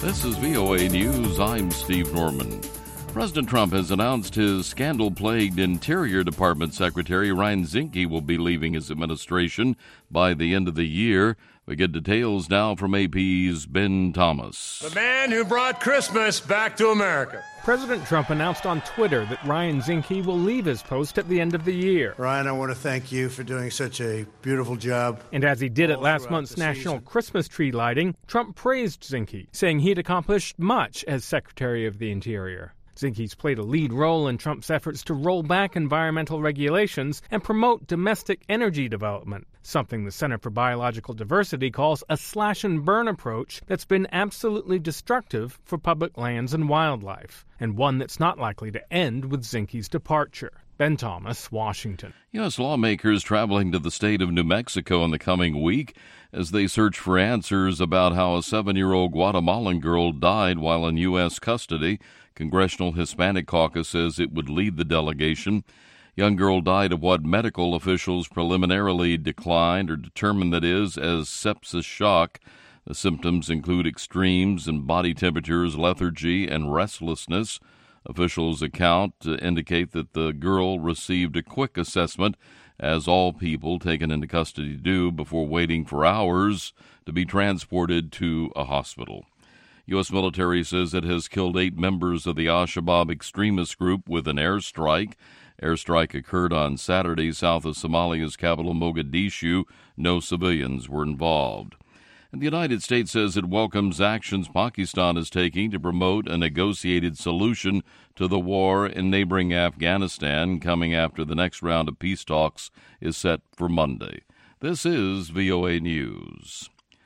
This is VOA News. I'm Steve Norman. President Trump has announced his scandal-plagued Interior Department Secretary Ryan Zinke will be leaving his administration by the end of the year. We get details now from AP's Ben Thomas. The man who brought Christmas back to America. President Trump announced on Twitter that Ryan Zinke will leave his post at the end of the year. Ryan, I want to thank you for doing such a beautiful job. And as he did at last month's National Christmas tree lighting, Trump praised Zinke, saying he'd accomplished much as Secretary of the Interior. Zinke's played a lead role in Trump's efforts to roll back environmental regulations and promote domestic energy development, something the Center for Biological Diversity calls a slash-and-burn approach that's been absolutely destructive for public lands and wildlife, and one that's not likely to end with Zinke's departure. Ben Thomas, Washington. U.S. lawmakers traveling to the state of New Mexico in the coming week as they search for answers about how a 7-year-old Guatemalan girl died while in U.S. custody. Congressional Hispanic Caucus says it would lead the delegation. Young girl died of what medical officials preliminarily declined or determined that is as sepsis shock. The symptoms include extremes in body temperatures, lethargy, and restlessness. Officials' account indicate that the girl received a quick assessment, as all people taken into custody do, before waiting for hours to be transported to a hospital. U.S. military says it has killed 8 members of the Al-Shabaab extremist group with an airstrike. Airstrike occurred on Saturday south of Somalia's capital, Mogadishu. No civilians were involved. And the United States says it welcomes actions Pakistan is taking to promote a negotiated solution to the war in neighboring Afghanistan, coming after the next round of peace talks is set for Monday. This is VOA News.